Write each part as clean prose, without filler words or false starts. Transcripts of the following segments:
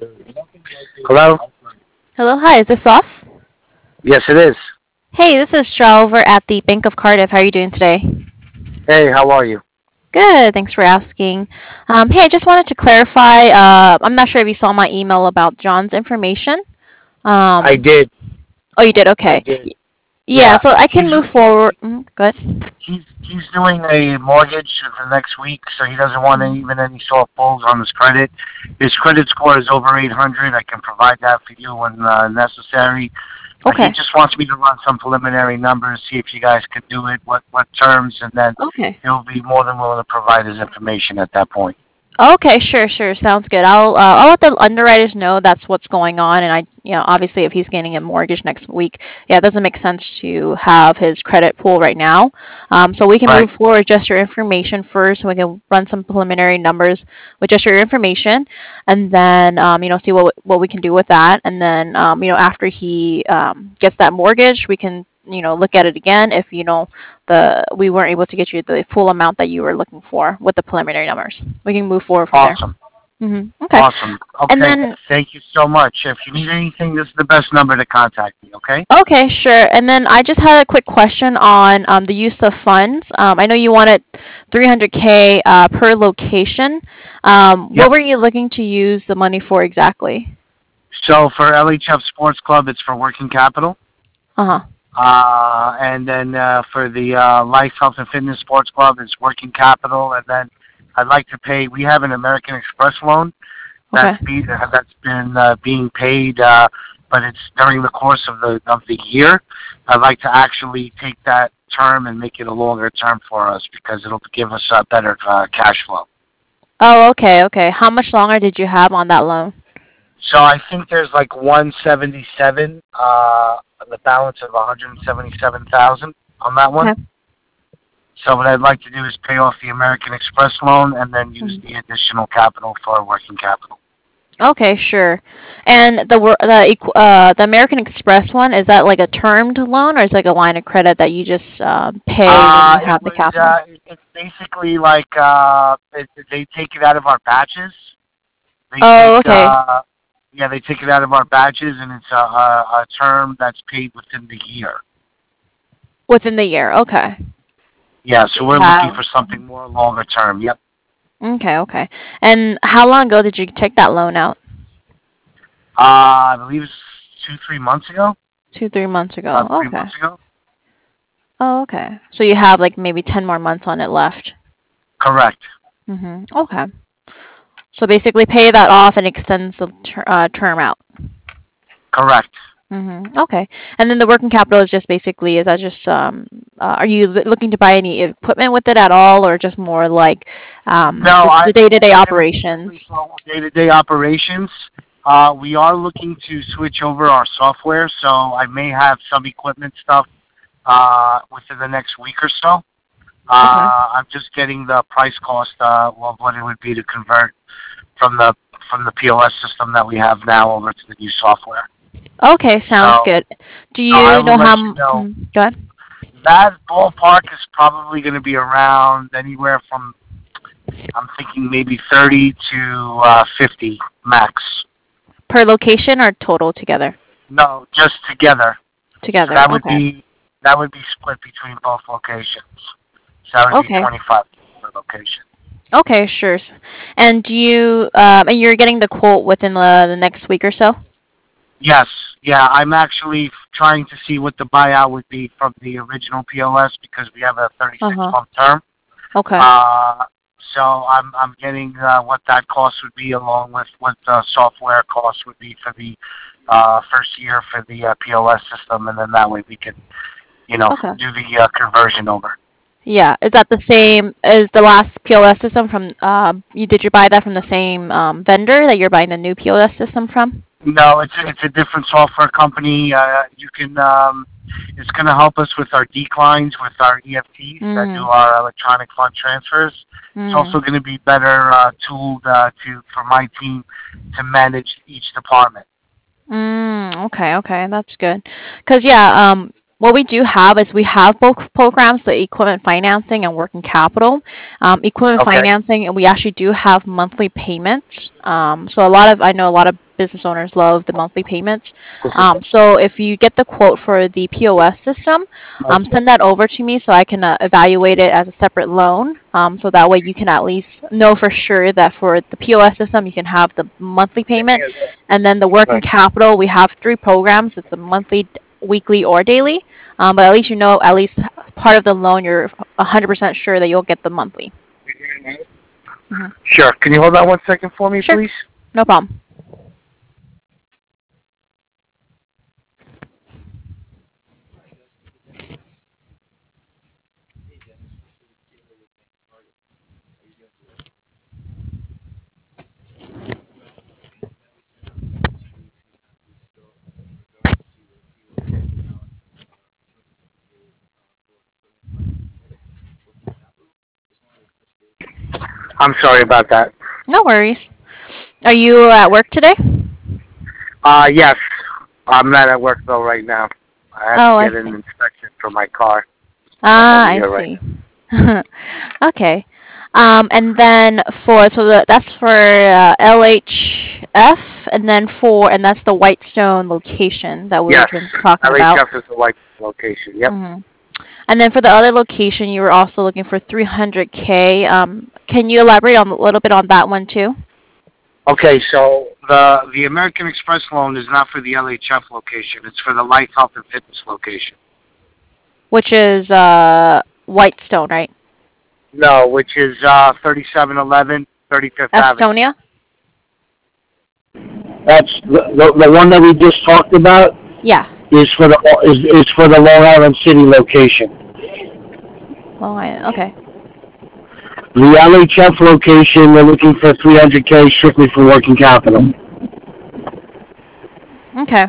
Hello? Hello, hi, is this Sof? Yes, it is. Hey, this is Stra over at the Bank of Cardiff. How are you doing today? Hey, how are you? Good, thanks for asking. Hey, I just wanted to clarify. I'm not sure if you saw my email about John's information. I Um, did. oh, you did? I Okay. did. Yeah, Yeah. so I He's can move forward. Good. he's doing a mortgage for the next week, so he doesn't want even any soft pulls on his credit. His credit score is over 800. I can provide that for you when necessary. He Okay. just wants me to run some preliminary numbers, see if you guys could do it, what terms, and then Okay. he'll be more than willing to provide his information at that point. Okay, sure, sounds good. I'll let the underwriters know that's what's going on, and obviously, if he's getting a mortgage next week, yeah, it doesn't make sense to have his credit pool right now. So we can Right. move forward just your information first, and we can run some preliminary numbers with just your information, and then see what we can do with that, and then after he gets that mortgage, we can look at it again if we weren't able to get you the full amount that you were looking for with the preliminary numbers. We can move forward from there. Awesome. Okay. Awesome. And Okay. then, Thank you so much. If you need anything, this is the best number to contact me, okay? okay, sure. And then I just had a quick question on the use of funds. I know you wanted 300K per location. What Yep. were you looking to use the money for exactly? So for LHF Sports Club, it's for working capital. Uh huh. And then for the Life, Health, and Fitness Sports Club, it's working capital. And then I'd like to pay, we have an American Express loan Okay. that's been being paid, but it's during the course of the year. I'd like to actually take that term and make it a longer term for us because it'll give us a better cash flow. Oh, okay. How much longer did you have on that loan? So I think there's like 177, the balance of 177,000 on that one. Okay. So what I'd like to do is pay off the American Express loan and then use Mhm. the additional capital for working capital. Okay, sure. And the American Express one, is that like a termed loan or is it like a line of credit that you just pay when you It have the was capital? it's basically like they take it out of our batches. They take Oh, okay. yeah, they take it out of our batches, and it's a term that's paid within the year. Within the year. Okay. Yeah, So so you we're looking have. for something more longer term. Yep. Okay. And how long ago did you take that loan out? I believe it's 2-3 months ago. 2, 3 months ago. About 3 months Okay. ago. Oh, okay. So you have like maybe 10 more months on it left. Correct. Okay. So basically pay that off and extends the term out. Correct. Okay. And then the working capital is just basically, is that just, are you looking to buy any equipment with it at all, or just more like No, the day-to-day it's going to be operations? strictly for day-to-day operations. We are looking to switch over our software, so I may have some equipment stuff within the next week or so. Okay. I'm just getting the price cost of what it would be to convert from the POS system that we have now over to the new software. Okay, sounds So, good. Do so I you know will let how? you know. Go ahead. That ballpark is probably going to be around anywhere from, I'm thinking maybe 30 to 50 max. Per location or total together? No, just together. So Together. that would Okay. be split between both locations. So that would be Okay. 25 per location. Okay, sure. And and you're getting the quote within the next week or so? Yes, yeah. I'm actually trying to see what the buyout would be from the original POS because we have a 36 Uh-huh. month term. Okay. Uh, so I'm getting what that cost would be along with what the software cost would be for the first year for the POS system, and then that way we can Okay. do the conversion over. Yeah. Is that the same as the last POS system from did you buy that from the same vendor that you're buying the new POS system from? No, it's a different software company. You can it's going to help us with our declines, with our EFTs that do Mhm. our electronic fund transfers. It's Mhm. also going to be better tooled for my team to manage each department. Okay, that's good. 'Cause yeah, what we do have is we have both programs, the equipment financing and working capital. Equipment Okay. financing, and we actually do have monthly payments. So I know a lot of business owners love the monthly payments. So if you get the quote for the POS system, send that over to me so I can evaluate it as a separate loan. So that way you can at least know for sure that for the POS system you can have the monthly payment, and then the working Right. capital we have 3 programs. It's a monthly, weekly, or daily. But at least you know at least part of the loan you're 100% sure that you'll get the monthly. Hmm. Sure. Can you hold on 1 second for me, Sure, please? no problem. I'm sorry about that. No worries. Are you at work today? Yes. I'm not at work though right now. I have Oh, to I get an see. inspection for my car. I'm Ah, over I here right see. Okay. And then that's for LHF, and then and that's the Whitestone location that we now. were Yes. just talking about. LHF is the white location. Yep. Hmm. And then for the other location, you were also looking for 300K. Can you elaborate on a little bit on that one too? Okay, so the American Express loan is not for the LHF location. It's for the Life Health and Fitness location. Which is Whitestone, right? No, which is 3711 35th Avenue. Estonia? That's the one that we just talked about Yeah. is for the Long Island City location. Long Island. Okay. The LHF location, they're looking for 300K strictly for working capital. Okay.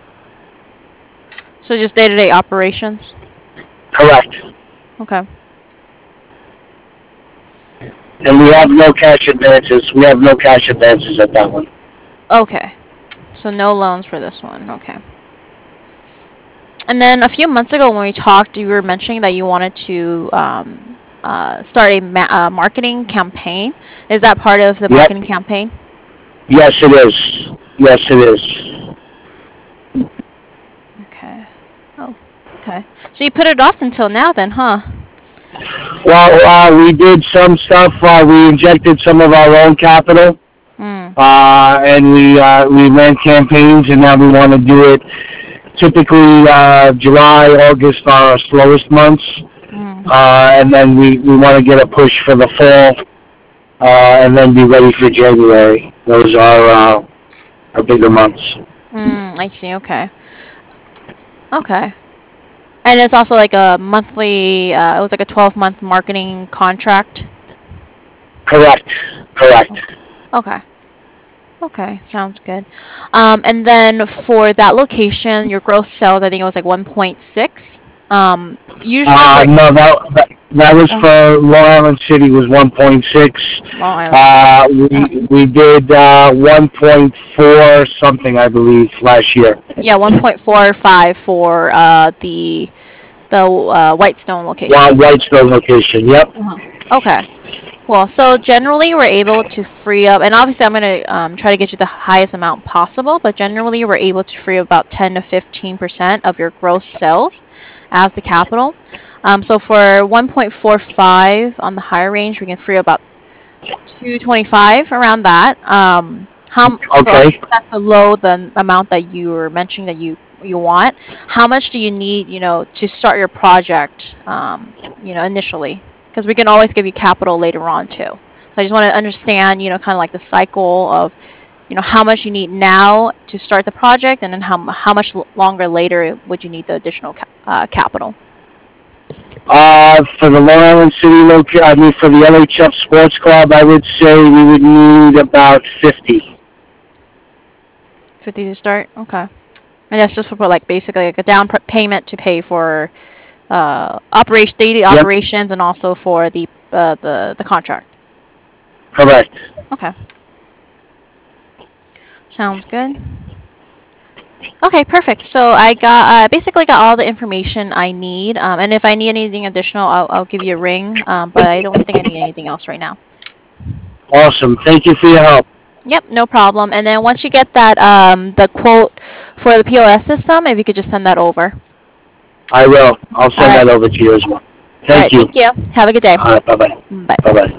So just day-to-day operations. Correct. Okay. And we have no cash advances. We have no cash advances at that one. Okay. So no loans for this one. Okay. And then a few months ago when we talked, you were mentioning that you wanted to start a marketing campaign. Is that part of the Yep. marketing campaign? Yes, it is. Yes, it is. Okay. Oh, okay. So you put it off until now then, huh? Well, we did some stuff. We injected some of our own capital, and we ran campaigns, and now we want to do it. Typically, July, August are our slowest months, and then we want to get a push for the fall, and then be ready for January. Those are our bigger months. I see. Okay. Okay. And it's also like a monthly. It was like a 12-month marketing contract. Correct. Okay. Okay, sounds good. And then for that location, your gross sales, I think it was like 1.6. Usually, No, that was for Long Island City was 1.6. Long Island. We did 1.4 something, I believe, last year. Yeah, 1.45 for the Whitestone location. Whitestone location. Yep. Okay. Well, so generally we're able to free up, and obviously I'm going to try to get you the highest amount possible, but generally we're able to free up about 10 to 15% of your gross sales as the capital. So for 1.45 on the higher range, we can free up about 225 around that. Okay. So that's below the amount that you were mentioning that you want. How much do you need, to start your project, initially? Because we can always give you capital later on too. So I just want to understand, kind of like the cycle of, how much you need now to start the project, and then how much longer later would you need the additional capital. For the Long Island City for the LHF Sports Club, I would say we would need about 50. 50 to start? Okay. And that's just for basically like a down payment to pay for daily operations, and also for the contract. Correct. Okay. Sounds good. Okay, perfect. So I got basically got all the information I need, and if I need anything additional, I'll give you a ring. But I don't think I need anything else right now. Awesome. Thank you for your help. Yep, no problem. And then once you get that the quote for the POS system, if you could just send that over. I will. I'll All send right. that over to you as well. All right. Thank you. Thank you. Have a good day. All right. Bye-bye. Bye. Bye-bye.